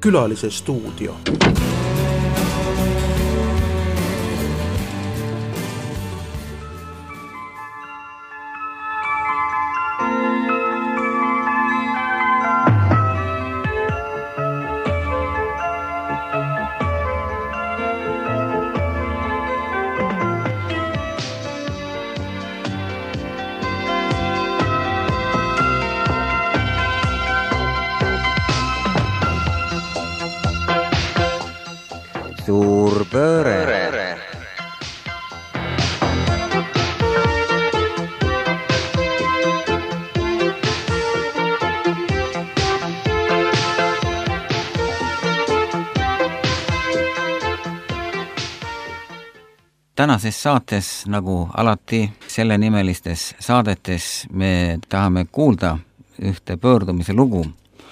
Külalise stuudio. Suur pööre. Tänases saates, nagu alati sellenimelistes saadetes, me tahame kuulda ühte pöördumise lugu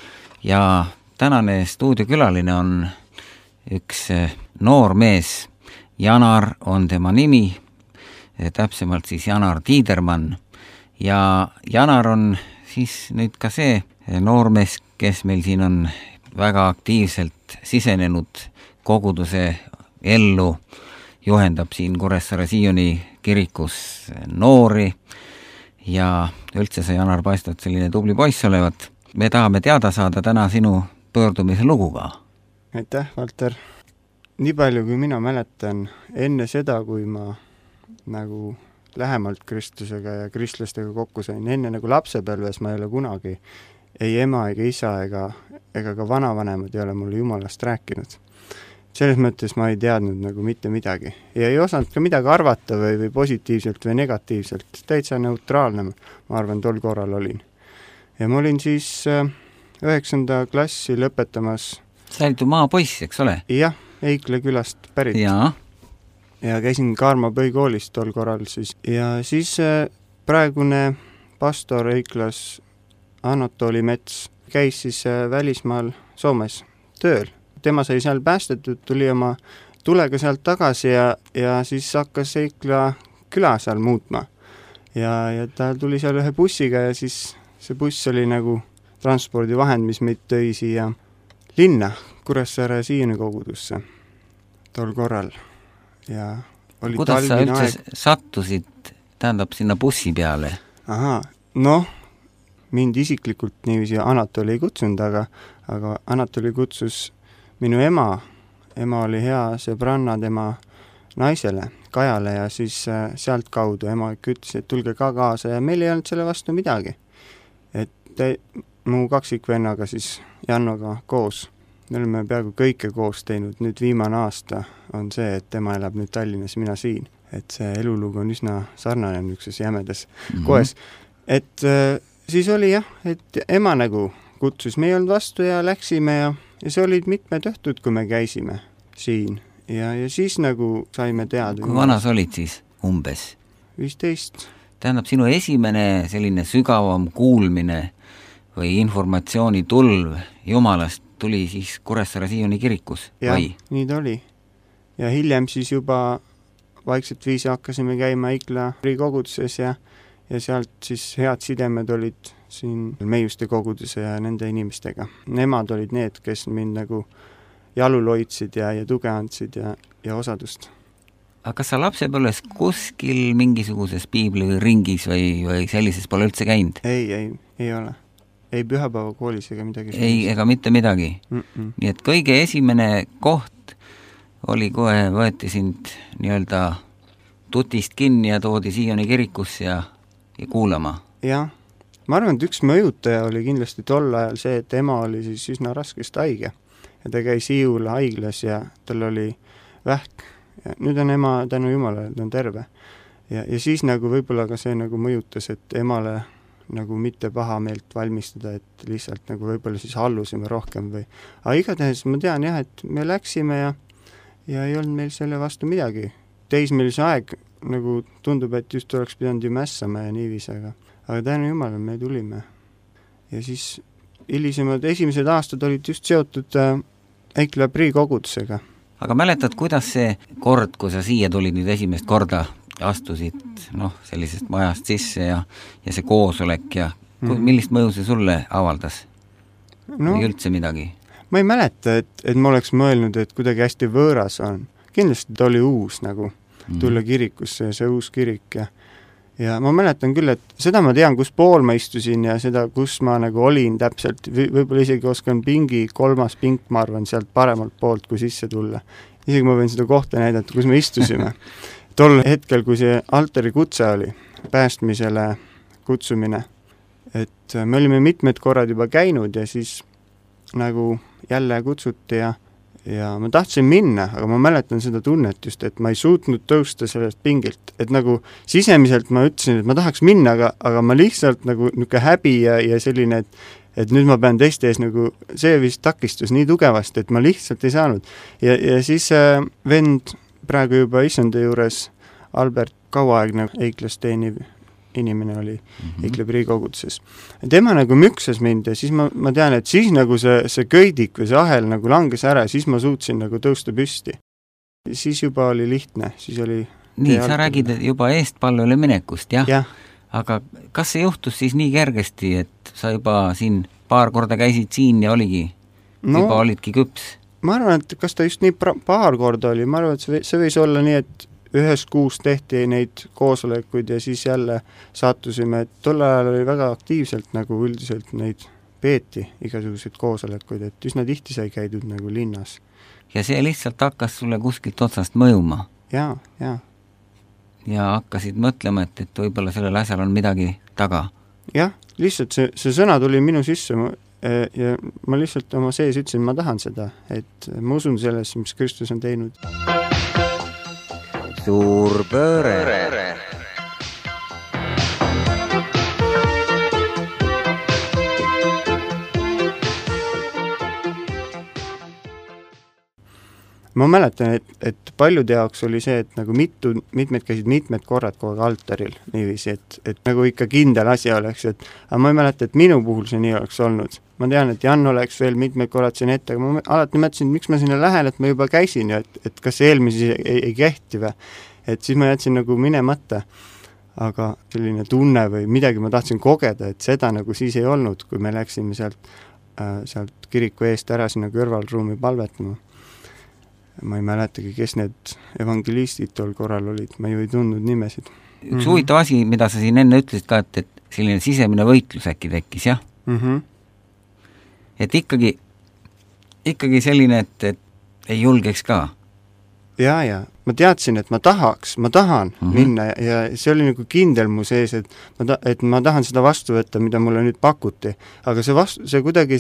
ja tänane stuudiokülaline on üks noor mees, Janar on tema nimi, täpsemalt siis Janar Tiidermann ja Janar on siis nüüd ka see noor mees, kes meil siin on väga aktiivselt sisenenud koguduse ellu, juhendab siin Kuressaare Sioni kirikus noori ja üldse sa, Janar, paistad selline tubli poiss olevat. Me tahame teada saada täna sinu pöördumise luguga. Aitäh, Valter. Nii palju, kui mina mäletan, enne seda, kui ma nagu lähemalt Kristusega ja kristlastega kokku sain, enne nagu lapsepõlves ma ei ole kunagi, ei ema ega isa ega ka vanavanemad ei ole mulle Jumalast rääkinud. Selles mõttes ma ei teadnud nagu mitte midagi. Ja ei osanud ka midagi arvata või positiivselt või negatiivselt. Täitsa neutraalne, ma arvan, tol korral olin. Ja ma olin siis 9. klassi lõpetamas. Sa olid ju maapoiss, eks ole? Jah, Eikle külast pärit. Ja käisin Kaarma põhikoolist tol korral siis. Ja siis praegune pastor Eiklas Anatoli Mets käis siis välismaal Soomes tööl. Tema sai seal päästetud, tuli oma tulega sealt tagasi ja siis hakkas Eikla küla seal muutma. Ja ta tuli seal ühe bussiga ja siis see buss oli nagu transpordivahend, mis meid tõi siia linna, Kuressaare Sioni kogudusse tol korral. Ja oli kuidas sa üldse sattusid, tähendab, sinna bussi peale? Mind isiklikult niiviisi Anatoli ei kutsunud, aga Anatoli kutsus minu ema. Ema oli hea sõbranna tema naisele, Kajale, ja siis sealt kaudu ema ütles, et tulge ka kaasa ja meil ei olnud selle vastu midagi. Et mu kaksikvennaga siis Jannoga koos. Me oleme peaaegu kõike koos teinud. Nüüd viimane aasta on see, et tema elab nüüd Tallinnas, mina siin. Et see elulugu on üsna sarnane niisuguses jämedas koes. Et siis oli jah, et ema nagu kutsus, me ei olnud vastu ja läksime ja see olid mitmed õhtud, kui me käisime siin. Ja siis nagu saime teada. Kui vana sa olid siis umbes? 15. Tähendab, sinu esimene selline sügavam kuulmine või informatsiooni tulv Jumalast tuli siis Kuressaare Sioni kirikus? Ja, nii ta oli. Ja hiljem siis juba vaikselt viisi hakkasime käima Eikla koguduses ja sealt siis head sidemed olid siin Meiuste koguduse ja nende inimestega. Nemad olid need, kes mind nagu jalul hoidsid ja tuge andsid ja osadust. Aga kas sa lapsepõlves kuskil mingisuguses piibli ringis või sellises pole üldse käinud? Ei ole. Ei pühapäeva koolis ega midagi. Ei, ega mitte midagi. Nii et kõige esimene koht oli kohe, võeti sind nii-öelda tutist kinni ja toodi Sioni kirikusse ja kuulama. Jah, ma arvan, et üks mõjutaja oli kindlasti tol ajal see, et ema oli siis üsna raskest haige. Ja ta käis Hiiula haiglas ja tal oli vähk. Ja nüüd on ema tänu Jumalale, ta on terve. Ja siis nagu võib-olla ka see nagu mõjutas, et emale nagu mitte paha meelt valmistada, et lihtsalt nagu võib-olla siis hallusime rohkem või. Aga igatahes ma tean jah, et me läksime ja ei olnud meil selle vastu midagi. Teismelise aeg nagu tundub, et just oleks pidanud ju mässama ja niivis, aga tänu Jumalale me tulime. Ja siis hilisemad esimesed aastad olid just seotud Eikla kogudusega. Aga mäletad, kuidas see kord, kui sa siia tulid nüüd esimest korda, astusid sellisest majast sisse ja see koosolek ja millist mõju see sulle avaldas? Või üldse midagi? ma ei mäleta, et ma oleks mõelnud, et kuidagi hästi võõras on. Kindlasti ta oli uus nagu tulla kirikusse ja see uus kirik ja ma mäletan küll, et seda ma tean, kus pool ma istusin ja seda, kus ma nagu olin täpselt, võib-olla isegi oskan pingi, 3. pink, ma arvan, sealt paremalt poolt, kui sisse tulla. Isegi ma võin seda kohta näidata, kus me istusime. Tol hetkel, kui see altari kutse oli, päästmisele kutsumine, et me olime mitmed korrad juba käinud ja siis nagu jälle kutsuti ja ma tahtsin minna, aga ma mäletan seda tunnet just, et ma ei suutnud tõusta sellest pingilt, et nagu sisemiselt ma ütlesin, et ma tahaks minna, aga ma lihtsalt nagu niisugune häbi ja selline, et nüüd ma pean teiste ees nagu, see vist takistus nii tugevasti, et ma lihtsalt ei saanud. Ja siis vend praegu juba issanda juures, Albert, kauaaegne Eiklas teeniv inimene oli Eikla priikogudses. Tema nagu müksas mind ja siis ma tean, et siis nagu see köidik või see ahel nagu langes ära ja siis ma suutsin nagu tõusta püsti. Siis juba oli lihtne, siis oli... Nii, sa räägid juba eestpalvele minekust, jah? Jah. Aga kas see juhtus siis nii kergesti, et sa juba siin paar korda käisid siin ja oligi, juba olidki küps? Ma arvan, et kas ta just nii paar korda oli, ma arvan, et see võis olla nii, et ühes kuus tehti neid koosolekuid ja siis jälle sattusime, et tol ajal oli väga aktiivselt nagu üldiselt neid peeti igasuguseid koosolekuid, et üsna tihti sai käidud nagu linnas. Ja see lihtsalt hakkas sulle kuskilt otsast mõjuma? Jaa. Ja hakkasid mõtlema, et võib-olla sellel asjal on midagi taga? Jah, lihtsalt see sõna tuli minu sisse ja ma lihtsalt oma sees ütlesin, ma tahan seda, et ma usun sellesse, mis Kristus on teinud. Suur pööre. Ma mäletan, et paljude jaoks oli see, et nagu mitmed käisid mitmed korrad kogu altaril niiviisi, et nagu ikka kindel asi oleks, aga ma ei mäleta, et minu puhul see nii oleks olnud. Ma tean, et Jan oleks veel mitmed korrad siin ette, aga ma alati mõtlesin, miks ma sinna lähen, et ma juba käisin ja et kas see eelmisi ei kehti või. Et siis ma jätsin nagu minemata, aga selline tunne või midagi ma tahtsin kogeda, et seda nagu siis ei olnud, kui me läksime sealt kiriku eest ära sinna kõrvalruumi palvetama. Ma ei mäletagi, kes need evangelistid tol korral olid, ma ju ei tundnud nimesid. Üks huvitav asi, mida sa siin enne ütlesid ka, et selline sisemine võitlus äkki tekkis, jah? Et ikkagi selline, et ei julgeks ka. Ja, ma teadsin, et ma tahan minna ja see oli nagu kindel mu sees, et ma tahan seda vastu võtta, mida mulle nüüd pakuti. Aga see kuidagi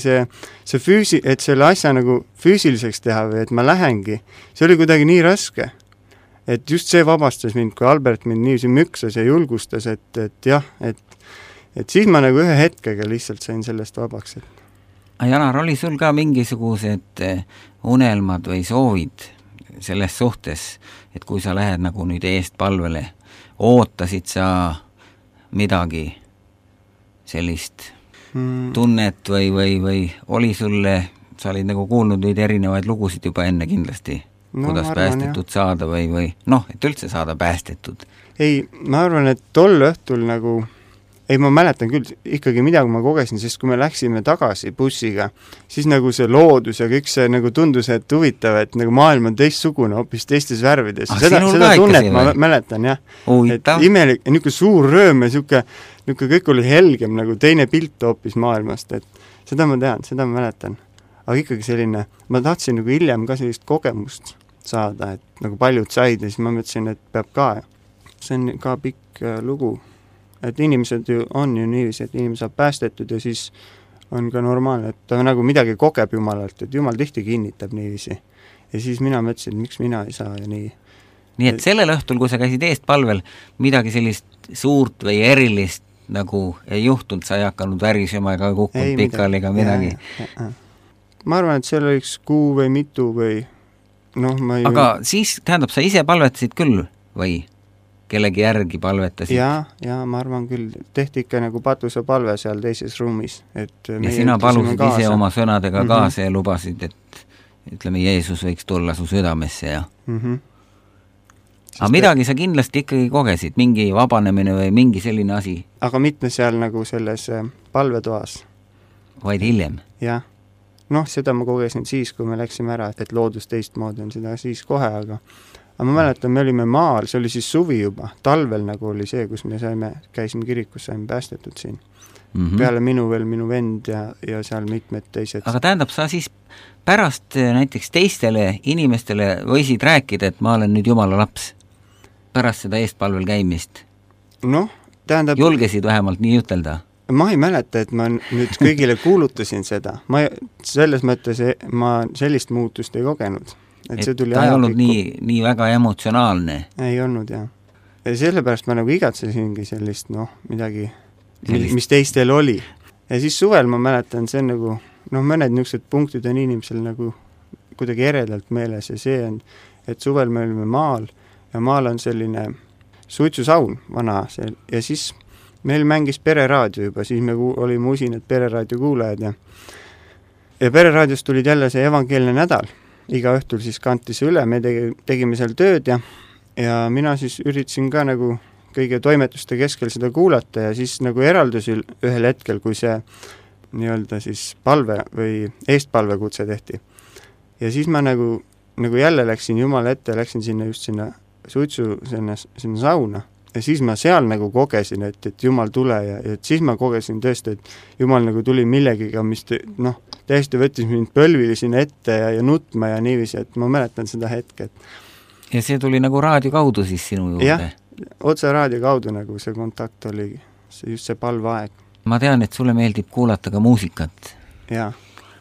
et selle asja nagu füüsiliseks teha või et ma lähengi, see oli kuidagi nii raske. Et just see vabastas mind, kui Albert mind niiviisi müksas ja julgustas, et jah, et siis ma nagu ühe hetkega lihtsalt sain sellest vabaks. Janar, oli sul ka mingisugused unelmad või soovid selles suhtes, et kui sa lähed nagu nüüd eestpalvele, ootasid sa midagi sellist tunnet või oli sulle, sa olid nagu kuulnud neid erinevaid lugusid juba enne kindlasti, kuidas päästetud saada või et üldse saada päästetud? Ei, ma arvan, et tol õhtul nagu ma mäletan küll ikkagi midagi ma kogesin, sest kui me läksime tagasi bussiga, siis nagu see loodus ja kõik see nagu tundus, et huvitav, et nagu maailm on teistsugune, hoopis teistes värvides. Seda tunnet ma mäletan, jah. Et imelik, niisugune suur rööm ja niisugune kõik oli helgem, nagu teine pilt hoopis maailmast, et seda ma tean, seda ma mäletan. Aga ikkagi selline, ma tahtsin nagu hiljem ka sellist kogemust saada, et nagu paljud said ja siis ma mõtlesin, et peab ka. See on ka pikk lugu. Et inimesed ju on ju niiviisi, et inimene saab päästetud ja siis on ka normaalne, et ta nagu midagi kogeb Jumalalt, et Jumal tihti kinnitab niiviisi. Ja siis mina mõtlesin, et miks mina ei saa ja nii. Nii et sellel õhtul, kui sa käisid eestpalvel, midagi sellist suurt või erilist nagu ei juhtunud, sa ei hakanud värisema ega kukkunud pikali ega midagi? Ma arvan, et seal oli üks kuu või mitu või Aga siis, tähendab, sa ise palvetasid küll või? Kellegi järgi palvetasid? Ja ma arvan küll, tehti ikka nagu patuse palve seal teises ruumis. Ja sina palusid ise oma sõnadega kaasa ja lubasid, et ütleme, Jeesus võiks tulla su südamesse ja... Aga midagi sa kindlasti ikkagi kogesid, mingi vabanemine või mingi selline asi? Aga mitte seal nagu selles palvetoas. Vaid hiljem? Jah, noh, seda ma kogesin siis, kui me läksime ära, et loodus teistmoodi on seda siis kohe, aga ma mäletan, me olime maal, see oli siis suvi juba, talvel nagu oli see, kus me käisime kirikus, saime päästetud siin. Peale minu veel minu vend ja seal mitmed teised. Aga tähendab, sa siis pärast näiteks teistele inimestele võisid rääkida, et ma olen nüüd Jumala laps pärast seda eestpalvel käimist? Noh, tähendab... Julgesid vähemalt nii ütelda? Ma ei mäleta, et ma nüüd kõigile kuulutasin seda. Selles mõttes ma sellist muutust ei kogenud. Et see tuli ta ei olnud nii väga emotsionaalne. Ei olnud, jah. Ja sellepärast ma nagu igatsesingi sellist, midagi, mis teistel oli. Ja siis suvel ma mäletan, see on nagu, mõned niisugused punktid on inimesel nagu kuidagi eredalt meeles ja see on, et suvel me olime maal ja maal on selline suitsusaun vana ja siis meil mängis pereraadio juba, siis me olime usined pereraadio kuulajad ja pereraadios tulid jälle see evangeelne nädal. Iga õhtul siis kantis üle, me tegime seal tööd ja mina siis üritasin ka nagu kõige toimetuste keskel seda kuulata ja siis nagu eraldus ühel hetkel, kui see nii-öelda siis palve või eestpalvekutse tehti. Ja siis ma nagu jälle läksin Jumala ette, läksin sinna suitsu, sinna sauna ja siis ma seal nagu kogesin, et Jumal tule ja et siis ma kogesin tõesti, et Jumal nagu tuli millegiga, mis täiesti võttis mind põlvili sinna ette ja nutma ja niiviisi, et ma mäletan seda hetke. Ja see tuli nagu raadio kaudu siis sinu juurde? Jah, otse raadio kaudu nagu see kontakt oli, just see palveaeg. Ma tean, et sulle meeldib kuulata ka muusikat. Ja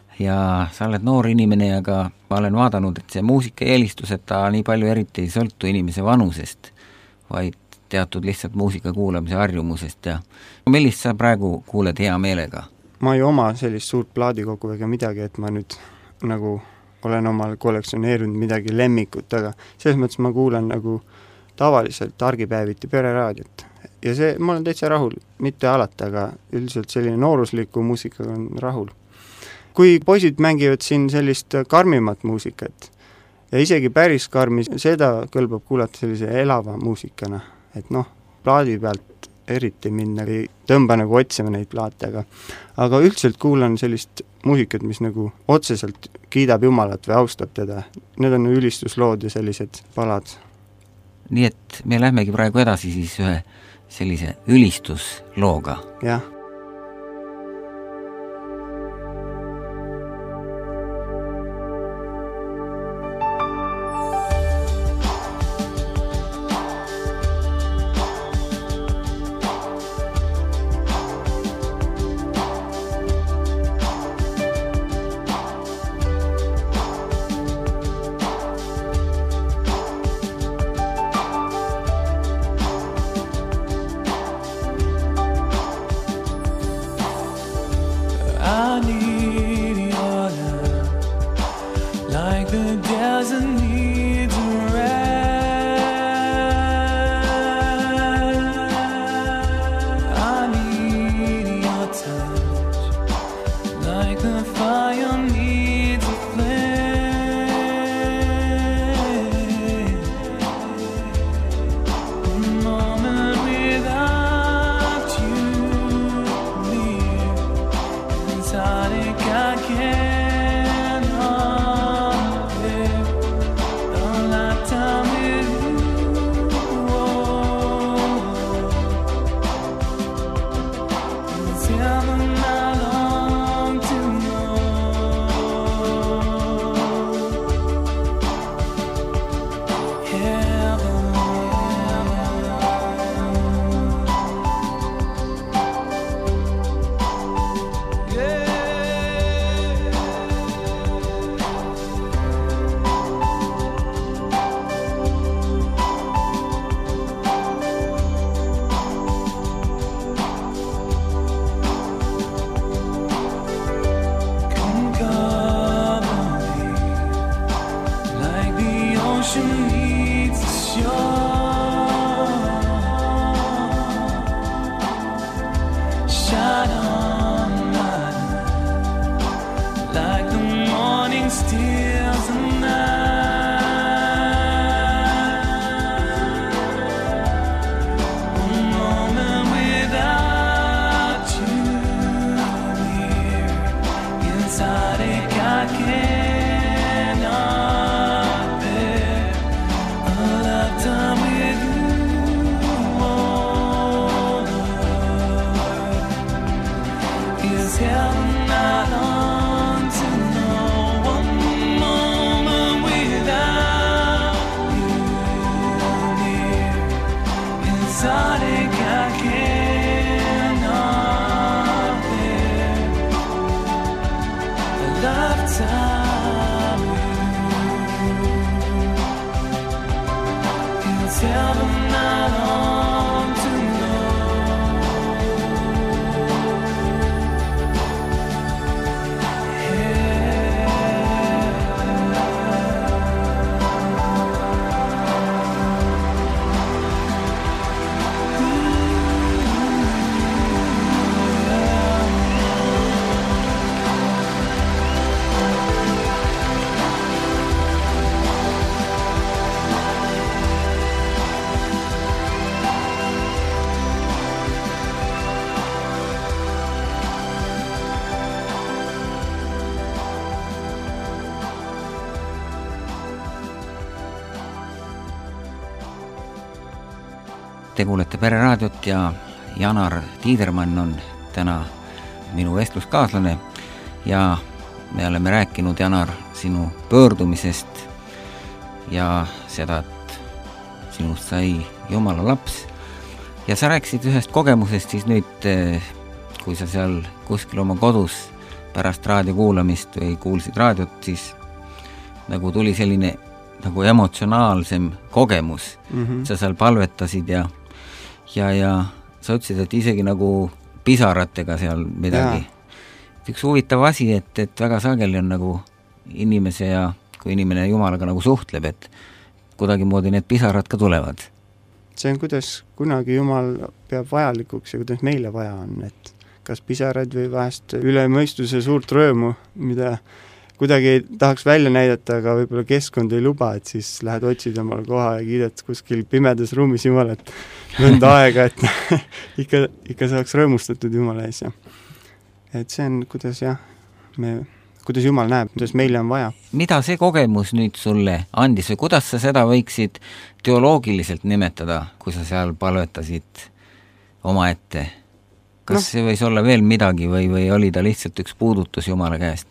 sa oled noor inimene, aga ma olen vaadanud, et see muusika eelistus, et ta nii palju eriti ei sõltu inimese vanusest, vaid teatud lihtsalt muusika kuulamise harjumusest ja millist sa praegu kuuled hea meelega? Ma ei oma sellist suurt plaadikogu ega midagi, et ma nüüd nagu olen omal kollektsioneerinud midagi lemmikut, aga selles mõttes ma kuulan nagu tavaliselt argipäeviti pereraadiot ja see, ma olen täitsa rahul, mitte alati, aga üldiselt selline noorusliku muusikaga on rahul. Kui poisid mängivad siin sellist karmimat muusikat ja isegi päris karmi, seda kõlbab kuulata sellise elava muusikana, et plaadi pealt eriti minna või tõmba nagu otsima neid plaate, aga üldiselt kuulan sellist muusikat, mis nagu otseselt kiidab Jumalat või austab teda. Need on ülistuslood ja sellised palad. Nii et me lähmegi praegu edasi siis ühe sellise ülistuslooga. Jah. Inside it Te kuulete Pereraadiot ja Janar Tiidermann on täna minu vestluskaaslane ja me oleme rääkinud, Janar, sinu pöördumisest ja seda, et sinust sai Jumala laps. Ja sa rääkisid ühest kogemusest siis nüüd, kui sa seal kuskil oma kodus pärast raadio kuulamist või kuulsid raadiot, siis nagu tuli selline nagu emotsionaalsem kogemus. Sa seal palvetasid ja sa ütlesid, et isegi nagu pisaratega seal midagi. Üks huvitav asi, et väga sageli on nagu inimese ja kui inimene Jumalaga nagu suhtleb, et kuidagi moodi need pisarad ka tulevad. See on, kuidas kunagi Jumal peab vajalikuks ja kuidas meile vaja on, et kas pisarad või vahest üle mõistuse suurt röömu, mida kuidagi ei tahaks välja näidata, aga võib-olla keskkond ei luba, et siis lähed otsid omal koha ja kiidad kuskil pimedas ruumis Jumalat mõnda aega, et ikka saaks rõõmustatud Jumala ees. Et see on, kuidas kuidas Jumal näeb, kuidas meile on vaja. Mida see kogemus nüüd sulle andis või kuidas sa seda võiksid teoloogiliselt nimetada, kui sa seal palvetasid oma ette? Kas see võis olla veel midagi või oli ta lihtsalt üks puudutus Jumala käest?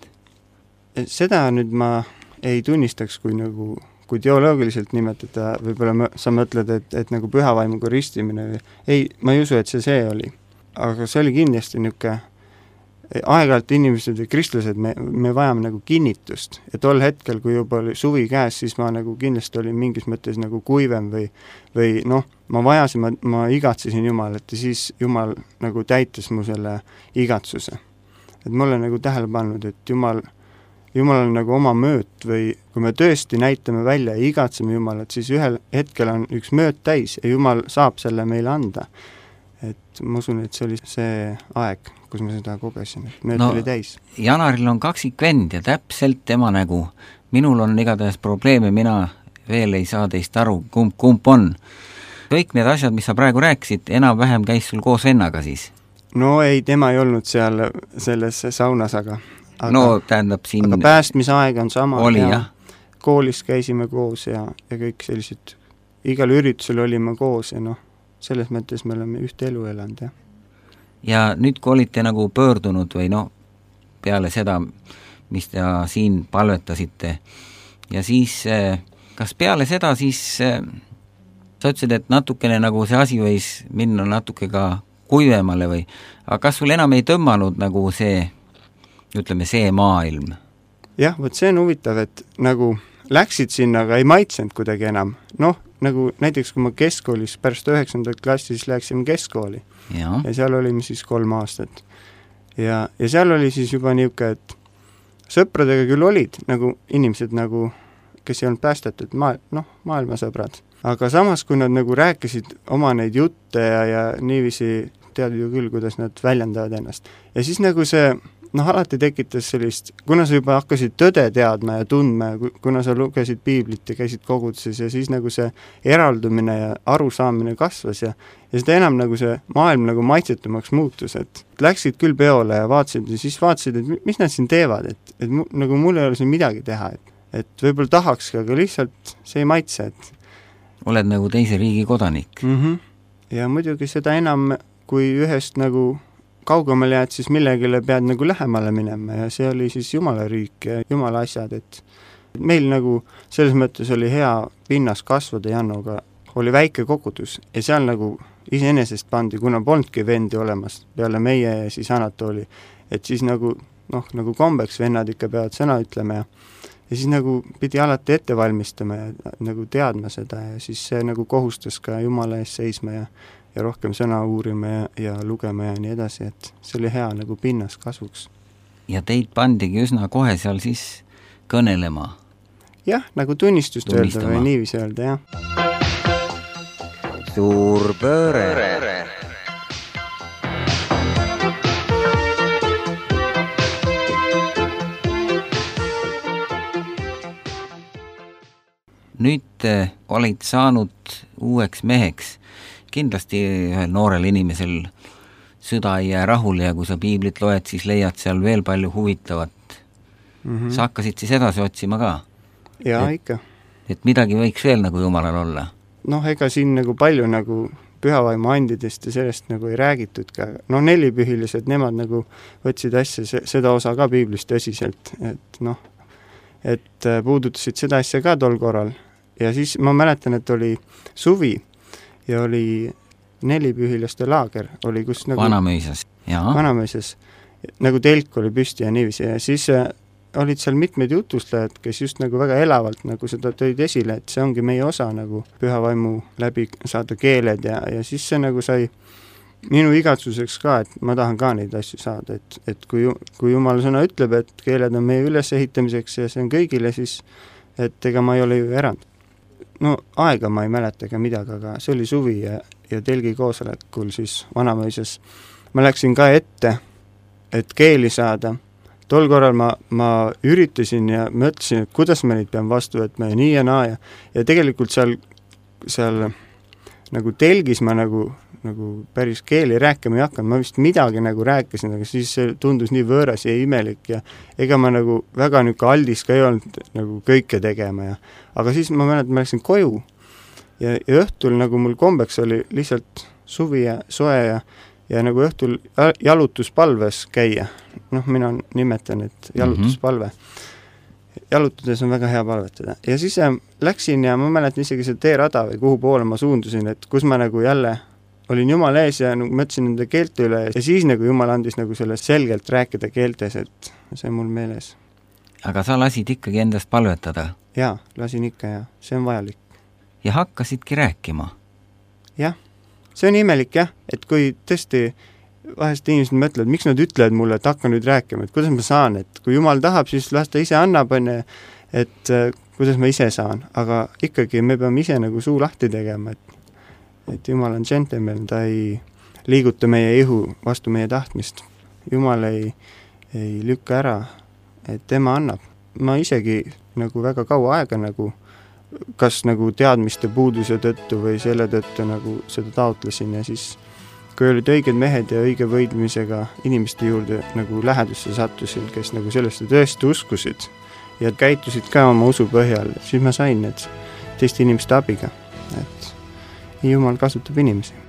Seda nüüd ma ei tunnistaks, kui teoloogiliselt nimetada, võib-olla sa mõtled, et nagu pühavaimuga ristimine. Ei, ma ei usu, et see oli. Aga see oli kindlasti niisugune, aeg-ajalt inimesed või kristlased, me vajame nagu kinnitust. Ja tol hetkel, kui juba oli suvi käes, siis ma nagu kindlasti olin mingis mõttes nagu kuivem või ma vajasin, ma igatsesin Jumalat ja siis Jumal nagu täitis mu selle igatsuse. Et ma olen nagu tähele pannud, et Jumal on nagu oma mööt või kui me tõesti näitame välja ja igatseme Jumalat, siis ühel hetkel on üks mööt täis ja Jumal saab selle meile anda. Et ma usun, et see oli see aeg, kus ma seda kogesin, et mööt oli täis. Janaril on kaksikvend ja täpselt tema nägu. Minul on igatahes probleeme, mina veel ei saa teist aru, kumb on. Kõik need asjad, mis sa praegu rääkisid, enam-vähem käis sul koos vennaga siis? No ei, tema ei olnud seal selles saunas, aga tähendab siin... Aga päästmise aeg on sama. Oli, jah. Koolis käisime koos ja kõik sellised, igal üritusel olime koos ja selles mõttes me oleme ühte elu elanud, jah. Ja nüüd, kui olite nagu pöördunud või peale seda, mis te siin palvetasite ja siis, kas peale seda siis sa ütlesid, et natukene nagu see asi võis minna natuke ka kuivemale või, aga kas sul enam ei tõmmanud nagu see maailm? Jah, võt see on huvitav, et nagu läksid sinna, aga ei maitsenud kuidagi enam. Nagu näiteks kui ma keskkoolis pärast 9. klassis läksime keskkooli ja seal olime siis 3 aastat. Ja seal oli siis juba niisugune, et sõpradega küll olid nagu inimesed, nagu, kes ei olnud päästetud, maailmasõbrad. Aga samas, kui nad nagu rääkisid oma neid jutte ja niiviisi tead ju küll, kuidas nad väljendavad ennast. Ja siis nagu see alati tekitas sellist, kuna sa juba hakkasid tõde teadma ja tundma ja kuna sa lugesid piiblit ja käisid koguduses ja siis nagu see eraldumine ja arusaamine kasvas ja seda enam nagu see maailm nagu maitsetumaks muutus, et läksid küll peole ja vaatasid, et mis nad siin teevad, et nagu mul ei ole siin midagi teha, et võib-olla tahaks, aga lihtsalt see ei maitse, et oled nagu teise riigi kodanik. Ja muidugi seda enam, kui ühest nagu kaugemale jääd, siis millegile pead nagu lähemale minema ja see oli siis Jumala riik ja Jumala asjad, et meil nagu selles mõttes oli hea pinnas kasvada Jannoga, oli väike kogudus ja seal nagu iseenesest pandi, kuna polnudki vendi olemas peale meie ja siis Anatoli, et siis nagu nagu kombeks vennad ikka peavad sõna ütlema ja siis nagu pidi alati ette valmistama ja nagu teadma seda ja siis see nagu kohustas ka Jumala ees seisma ja rohkem sõna uurima ja lugema ja nii edasi, et see oli hea nagu pinnas kasvuks. Ja teid pandigi üsna kohe seal siis kõnelema? Jah, nagu tunnistust öelda või niiviisi öelda, jah. Suur pööre! Nüüd olid saanud uueks meheks. Kindlasti ühel noorel inimesel süda ei jää rahule ja kui sa piiblit loed, siis leiad seal veel palju huvitavat. Sa hakkasid siis edasi otsima ka? Jaa, ikka. Et midagi võiks veel nagu Jumalal olla? Ega siin nagu palju nagu pühavaimu andidest ja sellest nagu ei räägitud ka. Nelipühilised, nemad nagu võtsid asja, seda osa ka piiblist tõsiselt, et puudutasid seda asja ka tol korral. Ja siis ma mäletan, et oli suvi ja oli nelipühilaste laager, oli kus nagu Vanamõisas, nagu telk oli püsti ja niiviisi ja siis olid seal mitmed jutustajad, kes just nagu väga elavalt nagu seda tõid esile, et see ongi meie osa nagu pühavaimu läbi saada keeled ja siis see nagu sai minu igatsuseks ka, et ma tahan ka neid asju saada, et kui Jumala sõna ütleb, et keeled on meie ülesehitamiseks ja see on kõigile, siis et ega ma ei ole ju erand. Aega ma ei mäleta ega midagi, aga see oli suvi ja telgi koosolekul siis Vanamõisas. Ma läksin ka ette, et keeli saada. Tol korral ma üritasin ja mõtlesin, et kuidas ma neid pean vastu võtma ja nii ja naa ja tegelikult seal nagu telgis ma nagu päris keeli rääkima ei hakanud, ma vist midagi nagu rääkisin, aga siis see tundus nii võõras ja imelik ja ega ma nagu väga aldis ka ei olnud nagu kõike tegema aga siis ma mäletan, ma läksin koju ja õhtul nagu mul kombeks oli lihtsalt suvi ja soe ja nagu õhtul jalutuspalves käia. Mina nimetan, et jalutuspalve. Jalutades on väga hea palvetada. Ja siis läksin ja ma mäletan isegi see teerada või kuhu poole ma suundusin, et kus ma nagu jälle olin Jumala ees ja mõtlesin nende keelte üle ja siis nagu Jumal andis nagu sellest selgelt rääkida keeltes, et see on mul meeles. Aga sa lasid ikkagi endast palvetada? Jaa, lasin ikka ja see on vajalik. Ja hakkasidki rääkima? Jah, see on imelik jah, et kui tõesti vahest inimesed mõtlevad, miks nad ütlevad mulle, et hakka nüüd rääkima, et kuidas ma saan, et kui Jumal tahab, siis las ta ise annab, et kuidas ma ise saan, aga ikkagi me peame ise nagu suu lahti tegema, et Jumal on gentleman, ta ei liiguta meie ihu vastu meie tahtmist. Jumal ei lükka ära, et tema annab. Ma isegi nagu väga kaua aega nagu kas nagu teadmiste puuduse tõttu või selle tõttu nagu seda taotlesin ja siis kui olid õiged mehed ja õige võidmisega inimeste juurde nagu lähedusse sattusid, kes nagu sellesse tõesti uskusid ja käitusid ka oma usu põhjal, siis ma sain need teiste inimeste abiga, et Jumal kasutab inimesi.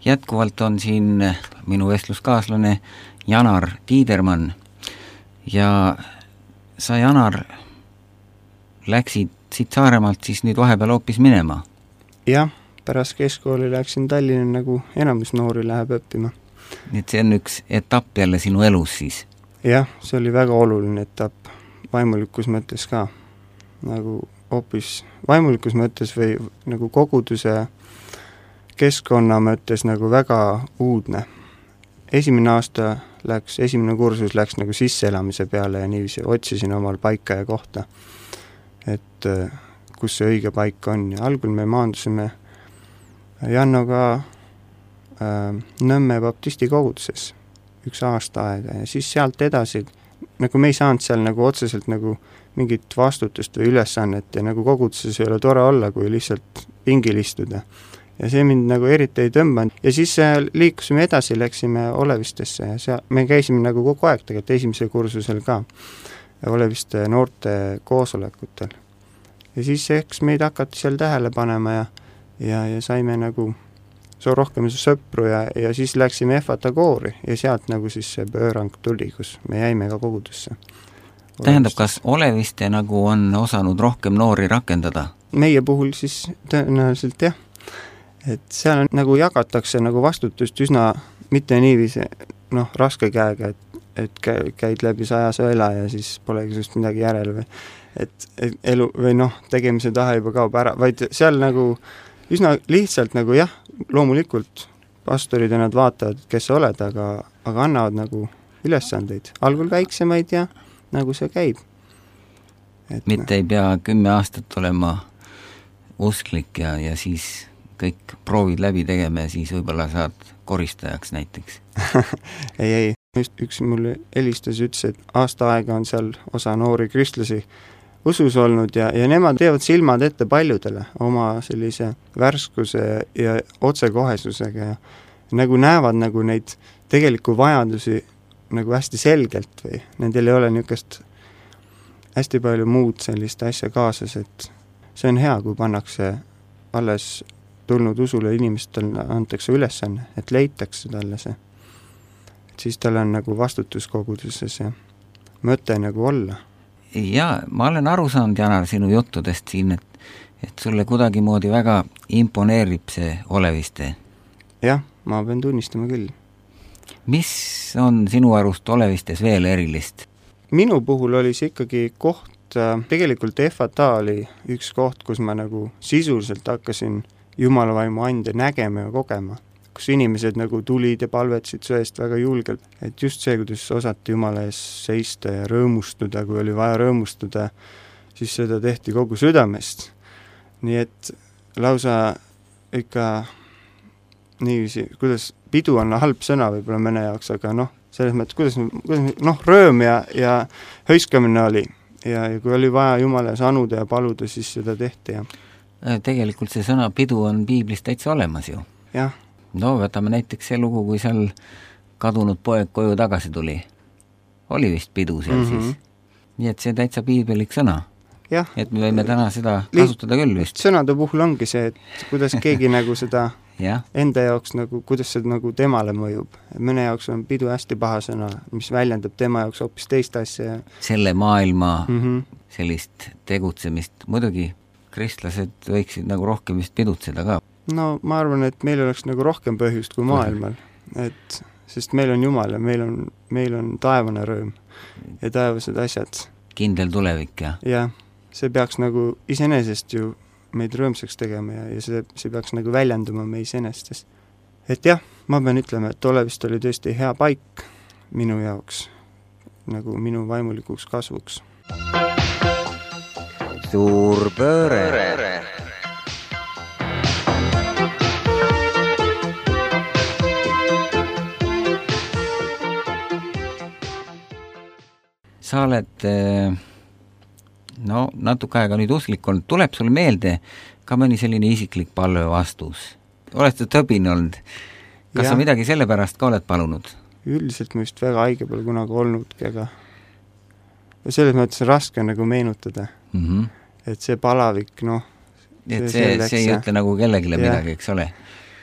jätkuvalt on siin minu vestluskaaslane Janar Tiidermann ja sa, Janar, läksid siit Saaremaalt siis nüüd vahepeal hoopis minema? Jah, pärast keskkooli läksin Tallinna, nagu enamus noori läheb õppima. Nii et see on üks etapp jälle sinu elus siis? Jah, see oli väga oluline etapp, vaimulikus mõttes ka. Nagu hoopis vaimulikus mõttes või nagu koguduse keskkonna mõttes nagu väga uudne. Esimene kursus läks nagu sisseelamise peale ja niiviisi otsisin omal paika ja kohta, et kus see õige paik on. Ja algul me maandusime Jannoga Nõmme baptisti koguduses 1 aasta aega ja siis sealt edasi, nagu me ei saanud seal nagu otseselt nagu mingit vastutust või ülesannet ja nagu koguduses ei ole tore olla, kui lihtsalt pingil istuda. Ja see mind nagu eriti ei tõmbanud. Ja siis liikusime edasi, läksime Olevistesse ja seal me käisime nagu kogu aeg tegelikult esimesel kursusel ka Oleviste noorte koosolekutel. Ja siis eks meid hakati seal tähele panema ja saime nagu rohkem sõpru ja siis läksime FATA koori ja sealt nagu siis see pöörang tuli, kus me jäime ka kogudusse. Tähendab, kas Oleviste nagu on osanud rohkem noori rakendada? Meie puhul siis tõenäoliselt jah. Et seal on, nagu jagatakse nagu vastutust üsna mitte niiviisi raske käega, et käid läbi 100 sõela ja siis polegi just midagi järel või et elu või tegemise taha juba kaob ära, vaid seal nagu üsna lihtsalt nagu jah, loomulikult pastorid ja nad vaatavad, kes sa oled, aga annavad nagu ülesandeid, algul väiksemaid ja nagu see käib. Mitte ei pea 10 aastat olema usklik ja siis kõik proovid läbi tegema ja siis võib-olla saad koristajaks näiteks. ei, üks mulle helistas, ütles, et aasta aega on seal osa noori kristlasi usus olnud ja nemad teevad silmad ette paljudele oma sellise värskuse ja otsekohesusega ja nagu näevad nagu neid tegeliku vajadusi nagu hästi selgelt või nendel ei ole niisugust hästi palju muud sellist asja kaasas, et see on hea, kui pannakse alles tulnud usule inimestel antakse ülesanne, et leitakse talle see. Et siis tal on nagu vastutus koguduses ja mõte nagu olla. Ja ma olen aru saanud, Janar, sinu juttudest siin, et sulle kuidagimoodi väga imponeerib see Oleviste. Jah, ma pean tunnistama küll. Mis on sinu arust Olevistes veel erilist? Minu puhul oli see ikkagi koht, tegelikult FATA oli üks koht, kus ma nagu sisuliselt hakkasin Jumalavaimu ande nägema ja kogema, kus inimesed nagu tulid ja palvetsid söest väga julgelt, et just see, kuidas osati Jumala ees seista ja rõõmustuda, kui oli vaja rõõmustuda, siis seda tehti kogu südamest. Nii et lausa ikka niiviisi, kuidas pidu on halb sõna võib-olla mõne jaoks, aga selles mõttes, kuidas rõõm ja hõiskamine oli ja kui oli vaja Jumala ees anuda ja paluda, siis seda tehti ja tegelikult see sõna pidu on piiblis täitsa olemas ju. Jah. Võtame näiteks see lugu, kui seal kadunud poeg koju tagasi tuli. Oli vist pidu seal siis. Nii et see täitsa piibelik sõna. Jah. Et me võime täna seda kasutada küll vist. Sõnade puhul ongi see, et kuidas keegi nagu seda enda jaoks nagu, kuidas see nagu temale mõjub. Mõne jaoks on pidu hästi paha sõna, mis väljendab tema jaoks hoopis teist asja. Selle maailma sellist tegutsemist muidugi kristlased võiksid nagu rohkem vist pidutseda ka. Ma arvan, et meil oleks nagu rohkem põhjust kui maailmal, sest meil on Jumal ja meil on taevane rõõm ja taevased asjad. Kindel tulevik ja? Jah, see peaks nagu iseenesest ju meid rõõmsaks tegema ja see peaks nagu väljenduma meie iseenestes. Et jah, ma pean ütlema, et Olevist oli tõesti hea paik minu jaoks, nagu minu vaimulikuks kasvuks. Suur pööre. Sa oled natuke aega nüüd usklik olnud. Tuleb sul meelde ka mõni selline isiklik palve vastus? Oled sa tõbin olnud? Kas sa midagi selle pärast ka oled palunud? Üldiselt ma just väga haige pole kunagi olnudki, aga selles mõttes raske nagu meenutada. Et see palavik, et see ei ütle nagu kellegile midagi, eks ole?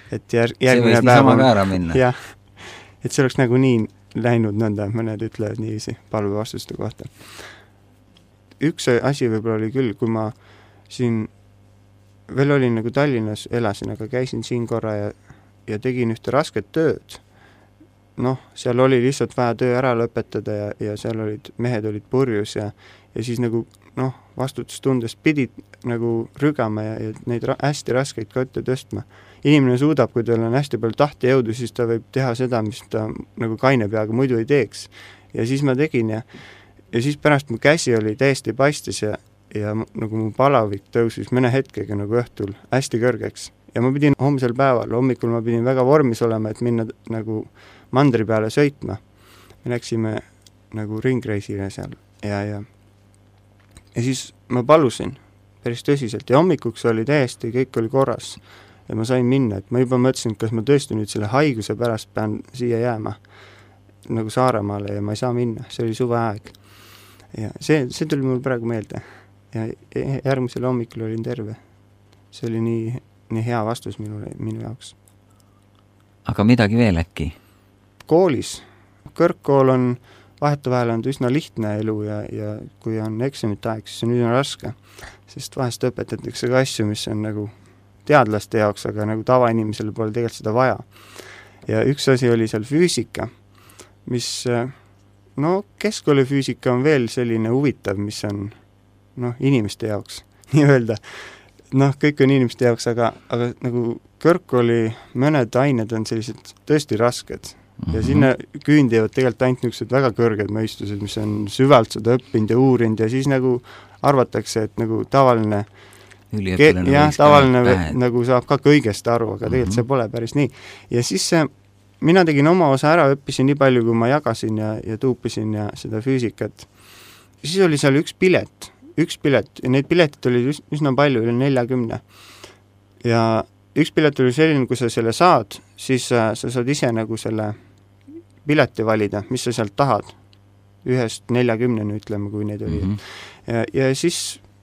et järgmine päev on ära minna. Jah, et see oleks nagu nii läinud nõnda, mõned ütlevad niiviisi palvevastuste kohta. Üks asi võib-olla oli küll, kui ma siin veel olin nagu Tallinnas, elasin, aga käisin siin korra ja tegin ühte rasket tööd. Noh, seal oli lihtsalt vaja töö ära lõpetada ja seal mehed olid purjus ja siis nagu vastutustundes pidid nagu rügama ja neid hästi raskeid kotte tõstma. Inimene suudab, kui tal on hästi palju tahte jõudu, siis ta võib teha seda, mis ta nagu kaine peaga muidu ei teeks. Ja siis ma tegin ja siis pärast mu käsi oli täiesti paistis ja nagu mu palavik tõusis mõne hetkega nagu õhtul hästi kõrgeks. Ja ma pidin homsel päeval, hommikul ma pidin väga vormis olema, et minna nagu mandri peale sõitma. Me läksime nagu ringreisile seal ja siis ma palusin päris tõsiselt ja hommikuks oli täiesti, kõik oli korras ja ma sain minna, et ma juba mõtlesin, kas ma tõesti nüüd selle haiguse pärast pean siia jääma nagu Saaremaale ja ma ei saa minna, see oli suveaeg. Ja see tuli mul praegu meelde ja järgmisel hommikul olin terve. See oli nii hea vastus minu jaoks. Aga midagi veel äkki? Koolis. Kõrgkool on vahetevahel on üsna lihtne elu ja kui on eksamite aeg, siis on üsna raske, sest vahest õpetatakse ka asju, mis on nagu teadlaste jaoks, aga nagu tavainimesele pole tegelikult seda vaja. Ja üks asi oli seal füüsika, mis keskkoolifüüsika on veel selline huvitav, mis on inimeste jaoks, nii öelda. Kõik on inimeste jaoks, aga nagu kõrgkooli mõned ained on sellised tõesti rasked. Ja sinna küündivad tegelikult ainult niisugused väga kõrged mõistused, mis on süvalt seda õppinud ja uurinud ja siis nagu arvatakse, et nagu tavaline nagu saab ka kõigest aru, aga tegelikult see pole päris nii. Ja siis mina tegin oma osa ära, õppisin nii palju, kui ma jagasin ja tuupisin ja seda füüsikat. Siis oli seal üks pilet ja neid piletit oli üsna palju, üle 40. Ja üks pilet oli selline, kui sa selle saad, siis sa saad ise nagu selle pileti valida, mis sa sealt tahad. 1-40, ütleme, kui neid oli. Ja siis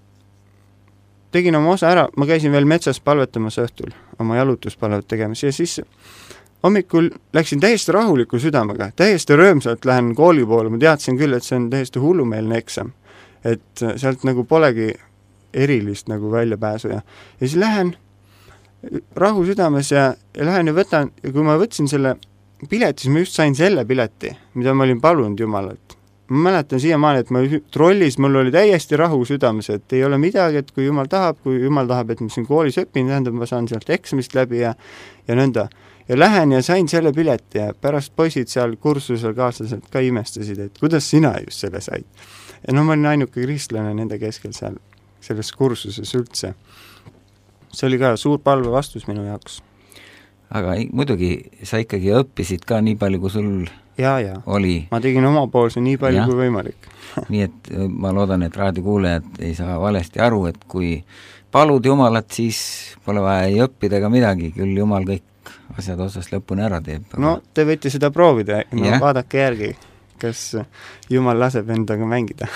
tegin oma osa ära, ma käisin veel metsas palvetamas õhtul, oma jalutuspalvet tegemas ja siis hommikul läksin täiesti rahuliku südamega, täiesti rõõmsalt lähen kooli poole, ma teadsin küll, et see on täiesti hullumeelne eksam, et sealt nagu polegi erilist nagu väljapääsu ja siis lähen rahu südames ja lähen ja võtan ja kui ma võtsin selle pileti, siis ma just sain selle pileti, mida ma olin palunud Jumalalt. Ma mäletan siiamaani, et ma trollis, mul oli täiesti rahu südames, et ei ole midagi, et kui Jumal tahab, et ma siin koolis õpin, tähendab, ma saan sealt eksamist läbi ja nõnda. Ja lähen ja sain selle pileti ja pärast poisid seal kursusel kaaslased ka imestasid, et kuidas sina just selle said. Ja ma olin ainuke kristlane nende keskel seal selles kursuses üldse. See oli ka suur palve vastus minu jaoks. Aga muidugi sa ikkagi õppisid ka nii palju, kui sul oli. Ma tegin omapoolse nii palju kui võimalik. Nii et ma loodan, et raadiokuulajad ei saa valesti aru, et kui palud Jumalat, siis pole vaja ei õppida ega midagi, küll Jumal kõik asjad otsast lõpuni ära teeb. No, te võite seda proovida, vaadake järgi, kas Jumal laseb endaga mängida.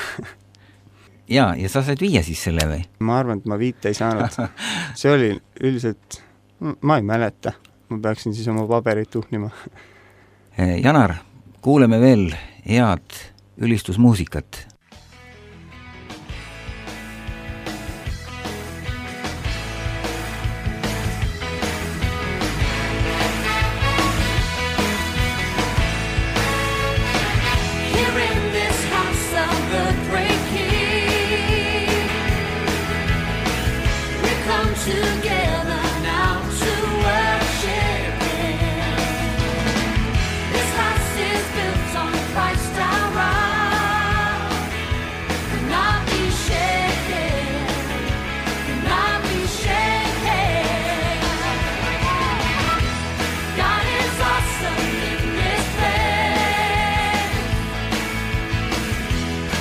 ja sa said 5 siis selle või? Ma arvan, et ma 5 ei saanud. See oli üldiselt, ma ei mäleta. Ma peaksin siis oma paberit tuhnima. Janar, kuuleme veel head ülistusmuusikat.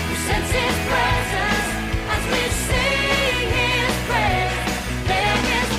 His presence as we sing His praise. There is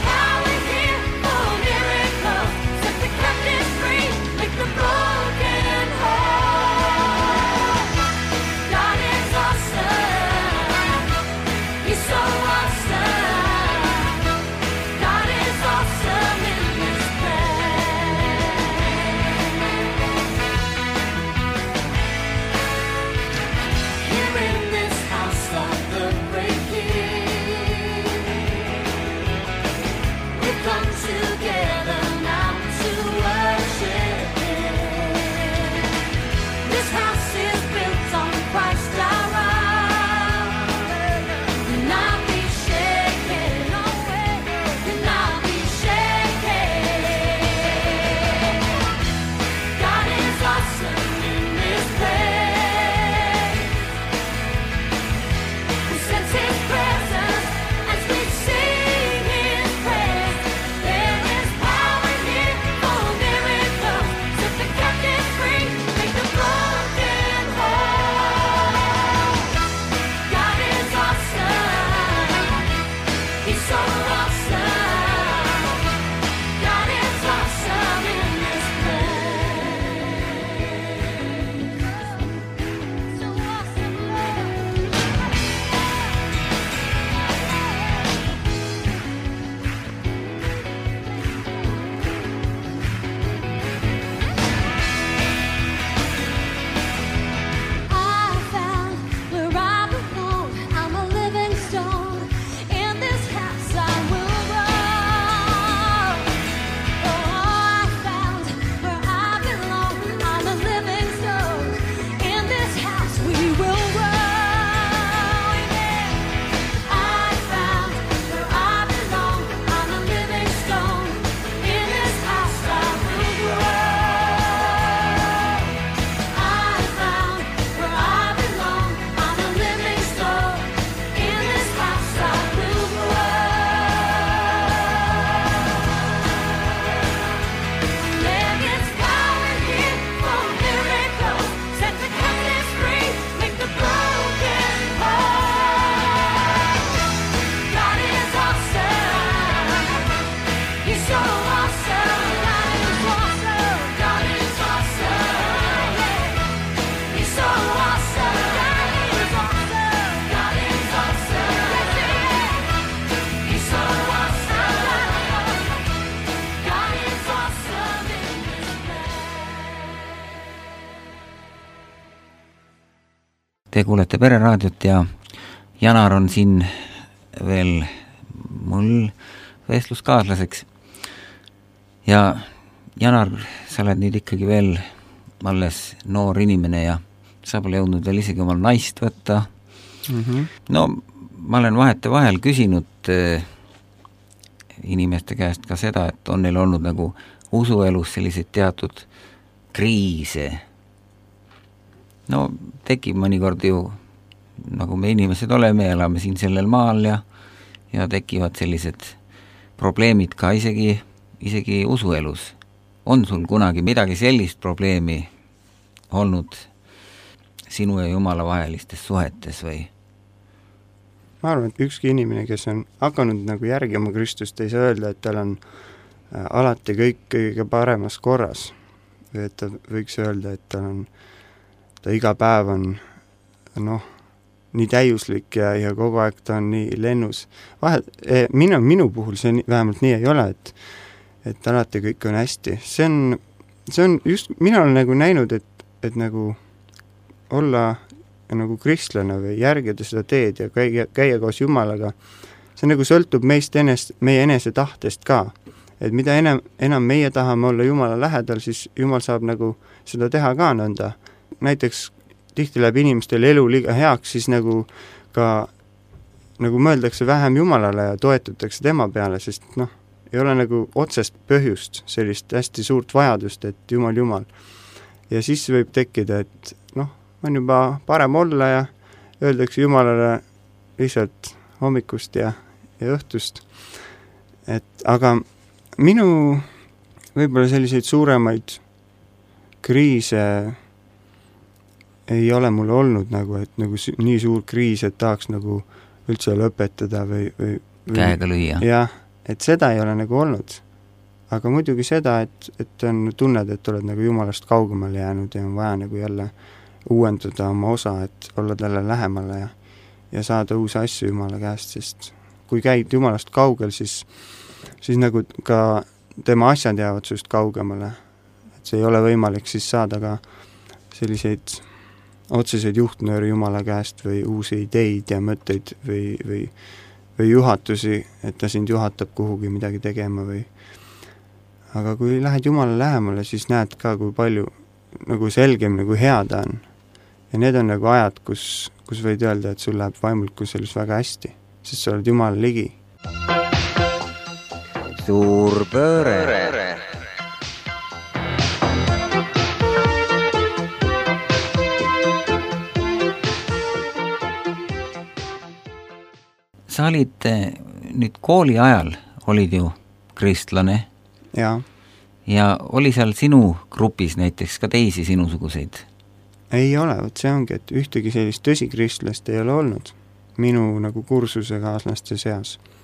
Te kuulete Pereraadiot ja Janar on siin veel mul vestluskaaslaseks. Ja Janar, sa oled nüüd ikkagi veel alles noor inimene ja sa pole jõudnud veel isegi omal naist võtta. No, ma olen vahetevahel küsinud inimeste käest ka seda, et on neil olnud nagu usuelus selliseid teatud kriise. No, tekib mõnikord ju, nagu me inimesed oleme, elame siin sellel maal ja tekivad sellised probleemid ka isegi usuelus. On sul kunagi midagi sellist probleemi olnud sinu ja Jumala vahelistes suhetes või? Ma arvan, et ükski inimene, kes on hakanud nagu järgima Kristust, ei saa öelda, et tal on alati kõik kõige paremas korras. Või et ta võiks öelda, et ta iga päev on nii täiuslik ja kogu aeg ta on nii lennus. Minu puhul see vähemalt nii ei ole, et alati kõik on hästi. See on just, mina olen nagu näinud, et nagu olla nagu kristlane või järgida seda teed ja käia koos Jumalaga, see nagu sõltub meie enese tahtest ka. Et mida enam meie tahame olla Jumala lähedal, siis Jumal saab nagu seda teha ka nõnda. Näiteks tihti läheb inimestel elu liiga heaks, siis nagu ka nagu mõeldakse vähem Jumalale ja toetutakse tema peale, sest ei ole nagu otsest põhjust, sellist hästi suurt vajadust, et Jumal. Ja siis võib tekkida, et on juba parem olla ja öeldakse Jumalale lihtsalt hommikust ja õhtust. Aga minu võib-olla selliseid suuremaid kriise ei ole mul olnud nagu, et nagu nii suur kriis, et tahaks nagu üldse lõpetada või käega lüüa. Jah, et seda ei ole nagu olnud. Aga muidugi seda, et on tunned, et oled nagu Jumalast kaugemale jäänud ja on vaja nagu jälle uuendada oma osa, et olla talle lähemale ja saada uusi asju Jumala käest, sest kui käid Jumalast kaugel, siis nagu ka tema asjad jäävad sust kaugemale. Et see ei ole võimalik siis saada ka selliseid otseseid juhtnööri Jumala käest või uusi ideid ja mõtteid või juhatusi, et ta sind juhatab kuhugi midagi tegema või. Aga kui lähed Jumala lähemale, siis näed ka, kui palju nagu selgem, nagu hea ta on. Ja need on nagu ajad, kus võid öelda, et sul läheb vaimulkus elus väga hästi, sest sa oled Jumala ligi. Suur pööre. Sa olid nüüd kooli ajal, olid ju kristlane. Ja oli seal sinu grupis näiteks ka teisi sinusuguseid? Ei ole, see ongi, et ühtegi sellist tõsikristlast ei ole olnud minu nagu kursuse kaaslaste seas.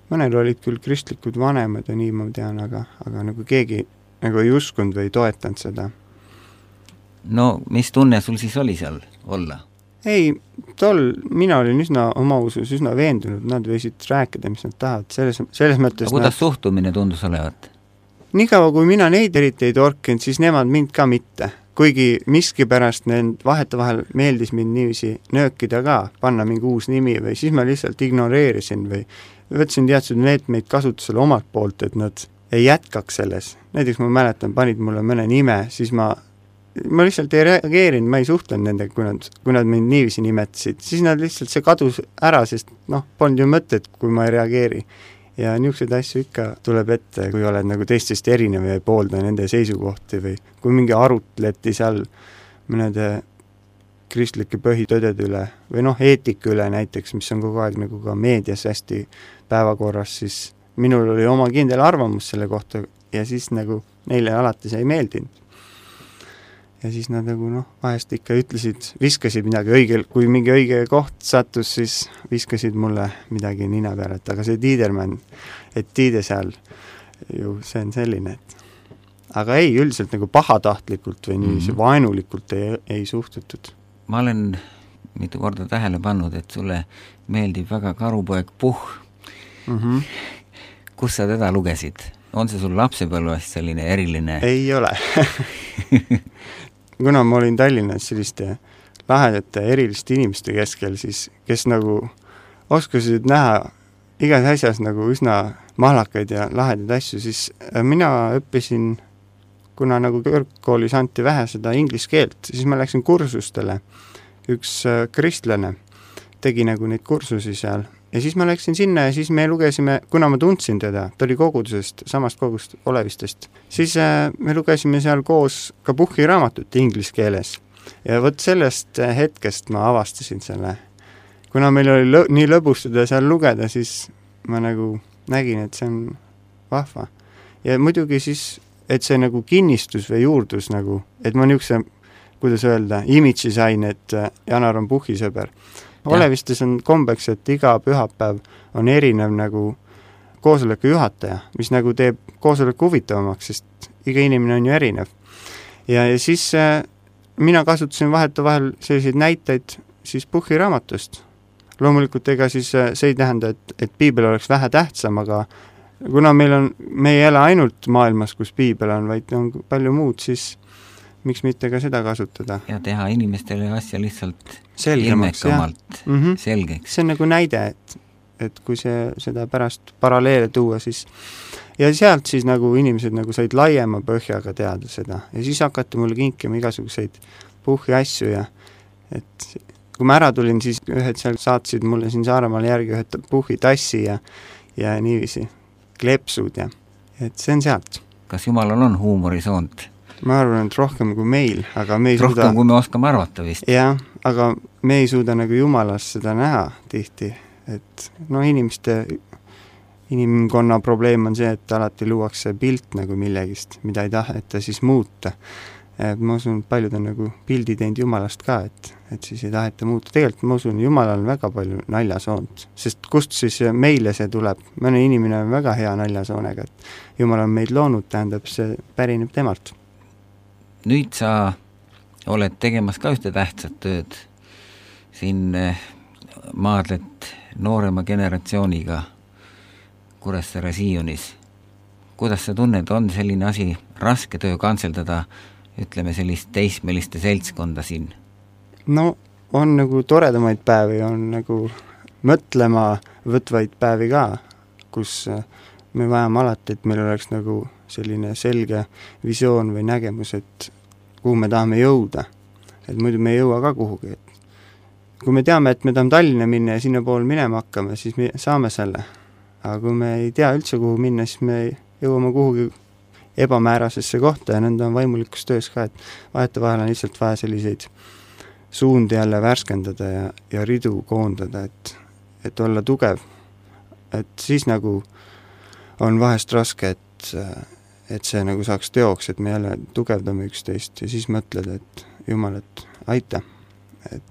mõnel olid küll kristlikud vanemad ja nii ma tean, aga nagu keegi nagu ei uskunud või ei toetanud seda. No mis tunne sul siis oli seal olla? Ei, mina olin oma usus üsna veendunud, nad võisid rääkida, mis nad tahavad, selles mõttes aga kuidas suhtumine tundus olevat? Nii kaua, kui mina neid eriti ei torkinud, siis nemad mind ka mitte. Kuigi miski pärast vahetevahel meeldis mind niiviisi nöökida ka, panna mingi uus nimi või siis ma lihtsalt ignoreerisin või võtsin teatud meetmeid kasutusele omalt poolt, et nad ei jätkaks selles. Näiteks ma mäletan, panid mulle mõne nime, siis ma lihtsalt ei reageerinud, ma ei suhtlenud nendega, kui nad mind niiviisi nimetasid. Siis nad lihtsalt see kadus ära, sest polnud ju mõtet, kui ma ei reageeri. Ja niisuguseid asju ikka tuleb ette, kui oled nagu teistest erinev ja ei poolda nende seisukohti või kui mingi arutleti seal mõnede kristlike põhitõdede üle või eetika üle näiteks, mis on kogu aeg nagu ka meedias hästi päevakorras, siis minul oli oma kindel arvamus selle kohta ja siis nagu neile alati see ei meeldinud. Ja siis nad nagu vahest ikka ütlesid, viskasid midagi kui mingi õige koht sattus, siis viskasid mulle midagi nina peale, et aga see Tiidermann, et Tiide seal ju see on selline, et aga ei, üldiselt nagu pahatahtlikult või nii vaenulikult ei suhtutud. Ma olen mitu korda tähele pannud, et sulle meeldib väga Karupoeg Puhh. Kus sa teda lugesid? On see sul lapsepõlvest selline eriline? Ei ole. Kuna ma olin Tallinnas selliste lahedate eriliste inimeste keskel, siis kes nagu oskasid näha igas asjas nagu üsna mahlakaid ja lahedaid asju, siis mina õppisin, kuna nagu kõrgkoolis anti vähe seda inglise keelt, siis ma läksin kursustele. Üks kristlane tegi nagu neid kursusi seal ja siis ma läksin sinna ja siis me lugesime, kuna ma tundsin teda, ta oli kogudusest, samast kogust Olevistest, siis me lugesime seal koos ka Puhhi raamatut inglise keeles. Ja võt sellest hetkest ma avastasin selle. Kuna meil oli nii lõbustada seal lugeda, siis ma nagu nägin, et see on vahva. Ja muidugi siis, et see nagu kinnistus või juurdus nagu, et ma niisuguse, kuidas öelda, imidži sain, et Janar on Puhhi sõber. Olevistes on kombeks, et iga pühapäev on erinev nagu koosoleku juhataja, mis nagu teeb koosoleku huvitavamaks, sest iga inimene on ju erinev. Ja siis mina kasutasin vahetevahel selliseid näiteid siis Puhhi raamatust. Loomulikult ega siis see ei tähenda, et piibel oleks vähe tähtsam, aga kuna me ei ela ainult maailmas, kus piibel on, vaid on palju muud, siis miks mitte ka seda kasutada. Ja teha inimestele asja lihtsalt selgemaks, ilmekamalt selgeks. See on nagu näide, et kui seda pärast paralleele tuua, siis ja sealt siis nagu inimesed nagu said laiema põhjaga teada seda ja siis hakati mulle kinkima igasuguseid Puhhi asju ja et kui ma ära tulin, siis ühed seal saatsid mulle siin Saaremaal järgi ühed Puhhi tassi ja niiviisi klepsud ja et see on sealt. Kas Jumalal on huumorisoont? Ma arvan, et rohkem kui meil, aga me ei suuda... Rohkem kui me oskame arvata vist. Jah, aga me ei suuda nagu Jumalas seda näha tihti, et inimkonna probleem on see, et alati luuakse pilt nagu millegist, mida ei taheta siis muuta. Ma usun, paljud on nagu pildi teinud Jumalast ka, et siis ei taheta muuta. Tegelikult ma usun, Jumalal on väga palju naljasoont, sest kust siis meile see tuleb? Mõne inimene on väga hea naljasoonega, et Jumal on meid loonud, tähendab, see pärineb temalt. Nüüd sa oled tegemas ka ühte tähtsat tööd. Siin maadled noorema generatsiooniga Kuressaare Siiunis. Kuidas sa tunned, on selline asi raske töö kantseldada, ütleme sellist teismeliste seltskonda siin? No, on nagu toredamaid päevi, on nagu mõtlema võtvaid päevi ka, kus me vajame alati, et meil oleks nagu selline selge visioon või nägemus, et kuhu me tahame jõuda. Et muidu me ei jõua ka kuhugi. Kui me teame, et me tahame Tallinna minna ja sinna pool minema hakkame, siis me saame selle. Aga kui me ei tea üldse kuhu minna, siis me jõuame kuhugi ebamäärasesse kohta ja nõnda on vaimulikus töös ka, et vahetevahel on lihtsalt vaja selliseid suundi jälle värskendada ja ridu koondada, et olla tugev. Et siis nagu on vahest raske, et see nagu saaks teoks, et me jälle tugevdame üksteist ja siis mõtled, et Jumal, et aita,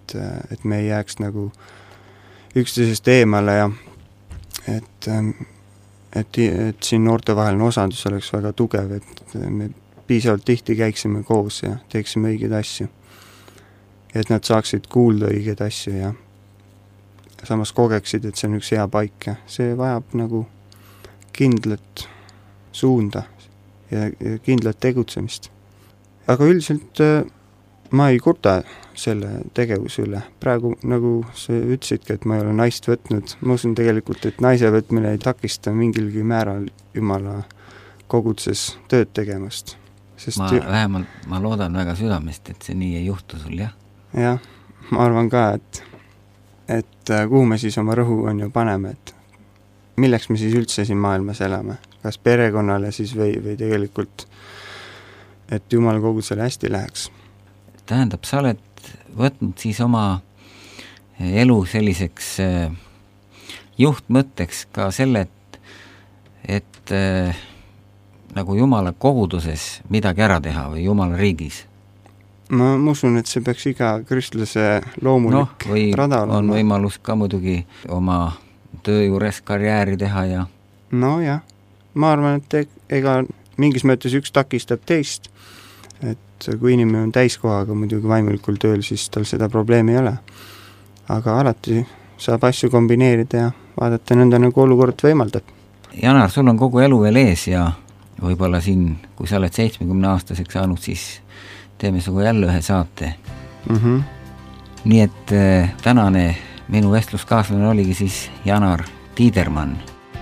et me ei jääks nagu üksteisest eemale ja et et siin noortevaheline osandus oleks väga tugev, et me piisavalt tihti käiksime koos ja teeksime õigeid asju. Et nad saaksid kuulda õigeid asju ja samas kogeksid, et see on üks hea paik ja see vajab nagu kindlat suunda ja kindlat tegutsemist. Aga üldiselt ma ei kurda selle tegevuse üle. Praegu, nagu sa ütlesidki, et ma ei ole naist võtnud, ma usun tegelikult, et naise võtmine ei takista mingilgi määral Jumala koguduses tööd tegemast. Sest vähemalt ma loodan väga südamest, et see nii ei juhtu sul, jah? Jah, ma arvan ka, et kuhu me siis oma rõhu on ju paneme, et milleks me siis üldse siin maailmas elame? Kas perekonnale siis või tegelikult, et Jumala kogudusele hästi läheks? Tähendab, sa oled võtnud siis oma elu selliseks juhtmõtteks ka selle, et nagu Jumala koguduses midagi ära teha või Jumala riigis? Ma usun, et see peaks iga kristlase loomulik rada olema. On võimalus ka muidugi oma töö juures karjääri teha ja... No jah, ma arvan, et ega mingis mõttes üks takistab teist, et kui inimene on täiskohaga muidugi vaimulikul tööl, siis tal seda probleemi ei ole. Aga alati saab asju kombineerida ja vaadata nõnda nagu olukord võimaldab. Janar, sul on kogu elu veel ees ja võib-olla siin, kui sa oled 70-aastaseks saanud, siis teeme sugu jälle ühe saate. Nii et tänane minu vestluskaaslane oligi siis Janar Tiidermann.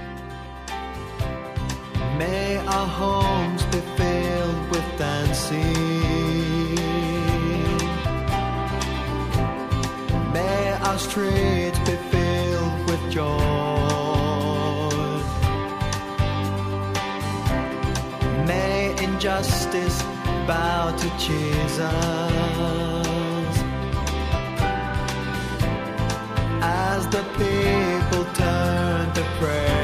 May our homes be filled with dancing. May our streets be filled with joy. May injustice bow to Jesus as the people turn to pray.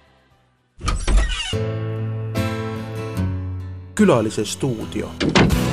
Külalise stuudio.